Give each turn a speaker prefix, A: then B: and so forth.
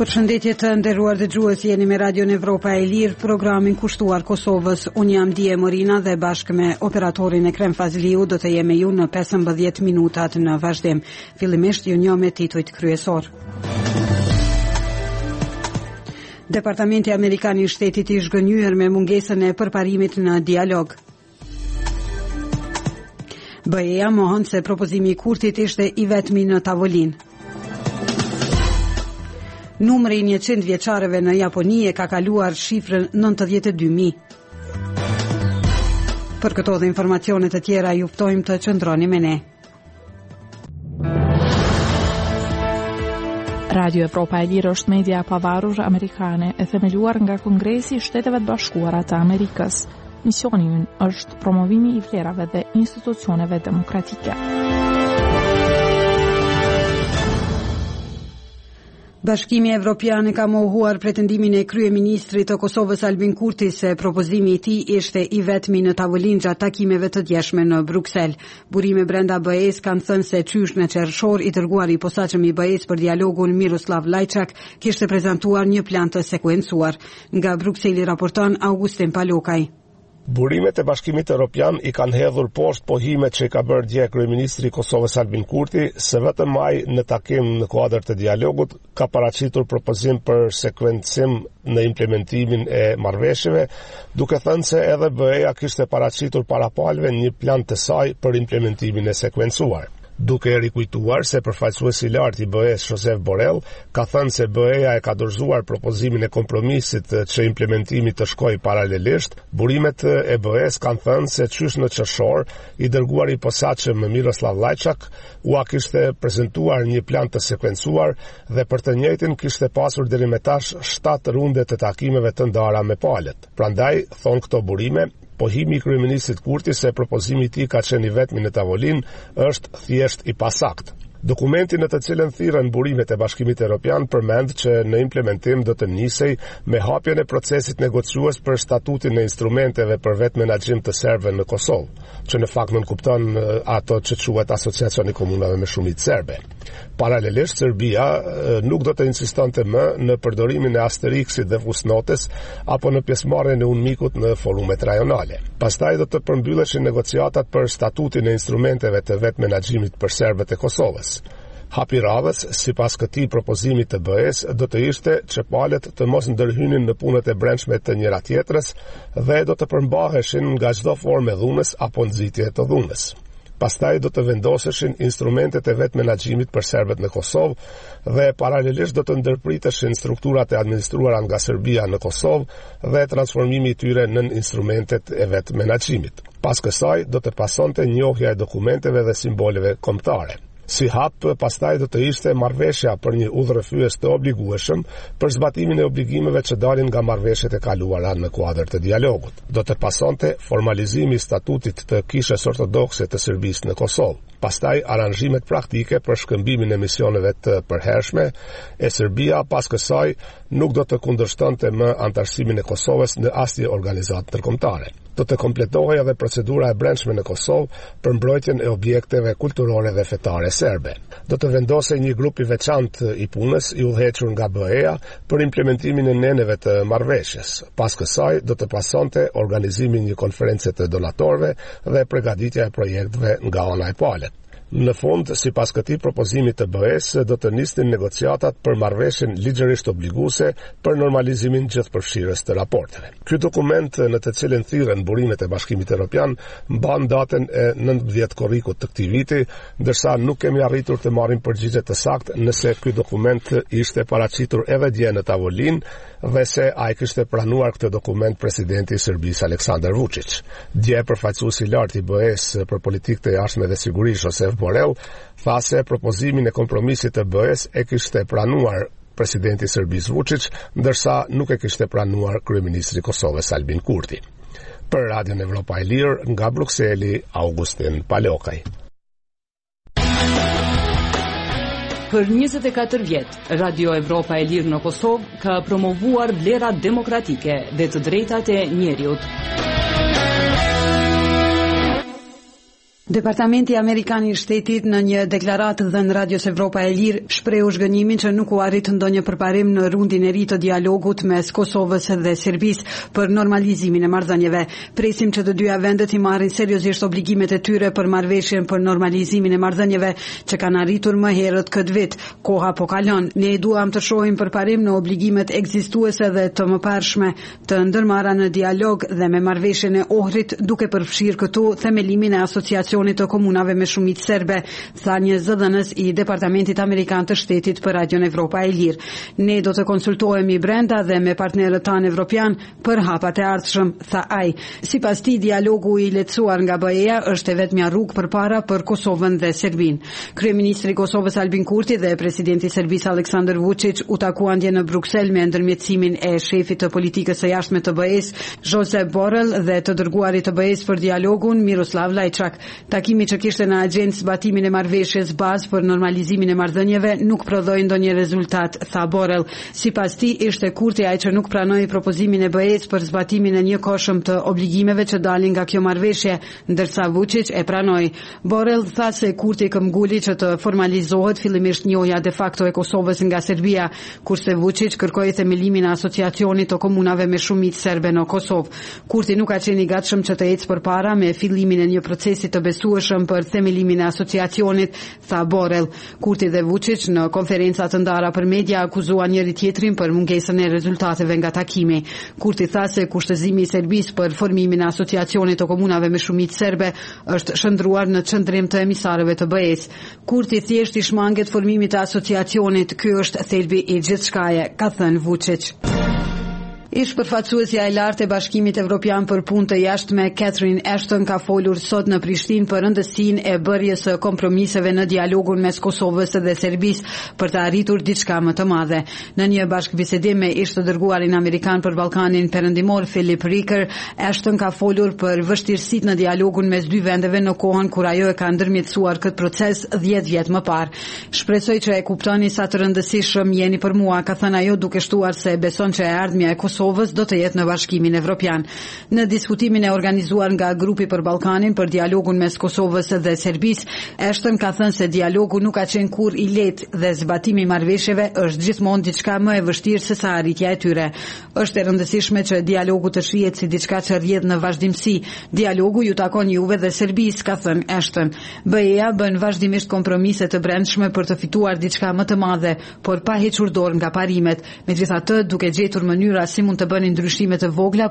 A: Përshëndetje të nderuar dëgjues, jeni me Radion Evropa e Lirë, programin kushtuar Kosovës. Unë jam Dije Morina dhe bashkë me operatorin Ekrem Fazliu do të jemi ju në 15 minutat në vazhdim. Fillimisht ju njoh me titujt kryesor. Departamenti Amerikan i Shtetit i zhgënjur me mungesën e përparimit në dialog. BE-ja mohon se propozimi i Kurtit ishte i vetmi në tavolinë. Numri i 100 vjeçarëve në Japoni e ka kaluar shifrën 92.000. Për këto dhe informacione të tjera ju ftojmë të qëndroni me ne.
B: Radio Evropa e Lirë është media e pavarur amerikane e themeluar nga Kongresi i Shteteve të Bashkuara të Amerikës. Misioni i ynë është promovimi i vlerave dhe institucioneve demokratike.
A: Bashkimi Evropian ka mohuar pretendimin e kryeministrit të Kosovës Albin Kurti se propozimi i tij ishte i vetmi në tavolinë gjatë takimeve të djeshme në Bruksel. Burime brenda BE-s kanë thënë se qysh në qershor i dërguari i posaçëm i BE-s për dialogun Miroslav Lajçak kishte prezantuar një plan të sekuencuar. Nga Brukseli raporton Augustin Palokaj.
C: Burimet e Bashkimit Evropian i kanë hedhur poshtë pohimet që i ka bërë dje kryeministri i Kosovës Albin Kurti se vetëm ai në takim në kuadër të dialogut ka paraqitur propozim për sekuencim në implementimin e marrëveshjeve, duke thënë se edhe BE-ja kishte paraqitur parapalëve një plan të saj për implementimin e sekuencuar. Duke rikujtuar se përfaqësuesi i lartë i BE-s Josep Borrell ka thënë se BE-ja e ka dorëzuar propozimin e kompromisit që implementimi të shkojë paralelisht, burimet e BE-s kanë thënë se qysh në qershor i dërguari i posaçëm Miroslav Lajçak kishte prezantuar një plan të sekuencuar dhe për të njëjtin kishte pasur deri më tash 7 runde të takimeve të ndara me palët. Prandaj, thonë këto burime, pohimi i kryeministrit Kurti se propozimi i tij ka qenë i vetmi në tavolinë është thjesht i pasakt. Dokumenti në të cilën thirrën burimet e Bashkimit Evropian përmend që në implementim do të nisej me hapjen e procesit negociues për statutin e instrumenteve për vetë menaxhim të serbëve në Kosovë, që në fakt nënkupton ato që quhet Asociacioni i Komunave me Shumicë Serbe. Paralelisht, Serbia nuk do të insistonte më në përdorimin e asteriksit dhe fusnotes apo në pjesëmarrjen e UNMIK-ut në forumet rajonale. Pastaj do të përmbylleshin negociatat për statutin e instrumenteve të vetë menaxhimit për serbët e Kosovës. Hapi radhës, sipas këtij propozimi të BE-s, do të ishte që palët të mos ndërhynin në punët e brendshme të njëra tjetrës dhe do të përmbaheshin nga çdo formë dhunës apo nxitje të dhunës. Pastaj do të vendoseshin instrumentet e vetë menaxhimit për serbët në Kosovë dhe paralelisht do të ndërpriteshin strukturat e administruara nga Serbia në Kosovë dhe transformimi i tyre në instrumentet e vetë menaxhimit. Pas kësaj do të pasonte njohja e dokumenteve dhe simboleve kombëtare. Si hap, pastaj do të ishte marrëveshja për një udhërrëfyes të obligueshëm për zbatimin e obligimeve që dalin nga marrëveshjet e kaluara në kuadër të dialogut. Do të pasonte formalizimi i statutit të kishës ortodokse të Serbisë në Kosovë. Pastaj aranzhimet praktike për shkëmbimin e misioneve të përhershme e Serbia pas kësaj nuk do të kundërshtonte më antarësimin e Kosovës në asnjë organizatë ndërkombëtare. Do të kompletohej edhe procedura e brendshme në Kosovë për mbrojtjen e objekteve kulturore dhe fetare serbe. Do të vendosej një grup i veçantë i punës i udhëhequr nga BE-ja për implementimin e neneve të marrëveshjes. Pas kësaj do të pasonte organizimi një konference të donatorëve dhe përgatitja e projekteve nga ana e palët. Në fund, sipas këtij propozimi të BE-s, do të nisnin negociatat për marrëveshjen ligjërisht obliguese për normalizimin gjithëpërfshirës të raporteve. Ky dokument, në të cilin thirrën burimet e Bashkimit Evropian, mban datën e 19 korrikut të këtij viti, ndërsa nuk kemi arritur të marrim përgjigje të saktë nëse ky dokument ishte paraqitur edhe dje në tavolinë dhe se ai kishte pranuar këtë dokument presidenti i Serbisë Aleksandar Vučić. Dje përfaqësuesi i lartë i BE-s për politikë të jashtme dhe siguri Josep Borrell tha se propozimin e kompromisit të BE-s e kishte pranuar presidenti i Serbisë Vučić, ndërsa nuk e kishte pranuar kryeministri i Kosovës Albin Kurti. Për Radion Evropa e Lirë, nga Brukseli, Augustin Palokaj.
D: Për 24 vjet, Radio Evropa e Lirë në Kosovë ka promovuar vlerat demokratike dhe të drejtat e njeriut.
A: Departamenti Amerikan I Shtetit në një deklaratë dhënë Radios Evropa e Lirë shprehu zhgënjimin që nuk u arrit ndonjë përparim në rundin e ri të dialogut mes Kosovës dhe Serbisë për normalizimin e marrëdhënieve. Presim që të dyja vendet I marrin seriozisht obligimet e tyre për marrëveshjen për normalizimin e marrëdhënieve që kanë arritur më herët këtë vit. Koha po kalon. Ne duam të shohim përparim në obligimet ekzistuese dhe të mëparshme të ndërmarra në dialog dhe me marrëveshjen e Ohrit, duke përfshirë këtu themelimin e asociacionit të komunave me shumicë serbe, tha një zëdhënës I Departamentit Amerikan të Shtetit për Radion Evropa e Lirë. Ne do të konsultohemi brenda dhe me partnerët tanë evropian për hapat e ardhshëm, tha ai. Sipas tij, dialogu I lehtësuar nga BE-ja është e vetmja rrugë përpara për Kosovën dhe Serbinë. Kryeministri I Kosovës Albin Kurti dhe presidenti I Serbisë Aleksandar Vučić u takuan dje në Bruksel me ndërmjetësimin e shefit të politikës së jashtme të BE-s, Josep Borrell, dhe të dërguarit të BE-s për dialogun, Miroslav Lajčak. Takimi që kishte në agjendë zbatimin e marrëveshjes bazë për normalizimin e marrëdhënieve nuk prodhoi ndonjë rezultat, tha Borrell. Sipas tij, ishte Kurti ai që nuk pranoi propozimin e BE-s për zbatimin e njëkohshëm të obligimeve që dalin nga kjo marrëveshje, ndërsa Vučić e pranoi. Borrell tha se Kurti këmbguli që të formalizohet fillimisht njohja de facto e Kosovës nga Serbia, kurse Vučić kërkoi themelimin e asociacionit të komunave me shumicë serbe në Kosovë. Kurti nuk ka qenë I gatshëm që të ecë përpara me fillimin e një procesi të besueshëm për themelimin e asociacionit, tha Borrell. Kurti dhe Vučić në konferenca të ndara për media akuzuan njëri tjetrin për mungesën e rezultateve nga takimi. Kurti tha se kushtëzimi I Serbisë për formimin e asociacionit të komunave me shumicë serbe është shndruar në çndrim të emisarëve të BE-s. Kurti thjesht I shmanget formimit të asociacionit, ky është thelbi I gjithçkaje, ka thënë Vučić. Ish përfaqësuesja e lartë e Bashkimit Evropian për punë të jashtme Catherine Ashton ka folur sot në Prishtinë për rëndësinë e bërjes së kompromiseve në dialogun mes Kosovës dhe Serbisë për të arritur diçka më të madhe. Në një bashkëbisedim me ish të dërguarin amerikan për Ballkanin Perëndimor Philip Ricker, Ashton ka folur për vështirësitë në dialogun mes dy vendeve në kohën kur ajo e ka ndërmjetësuar këtë proces 10 vjet më parë. Shpresoj që e kuptoni sa të rëndësishëm jeni për mua, ka thënë ajo duke shtuar se beson që e ardhmja e Kosovës do të jetë në Bashkimin Evropian. Në diskutimin e organizuar nga Grupi për Ballkanin për dialogun mes Kosovës dhe Serbisë, Ashton ka thënë se dialogu nuk ka qenë kurrë I lehtë dhe zbatimi I marrëveshjeve është gjithmonë diçka më e vështirë se sa arritja e tyre. Është e rëndësishme që dialogu të shihet si diçka që rrjedh në vazhdimsi. Dialogu ju takon juve dhe Serbisë, ka thënë Ashton. BE-ja bën vazhdimisht kompromise të brendshme për të fituar diçka më të madhe, por pa hequr dorë nga parimet. Megjithatë, duke gjetur mënyra si mund të bënin ndryshime të vogla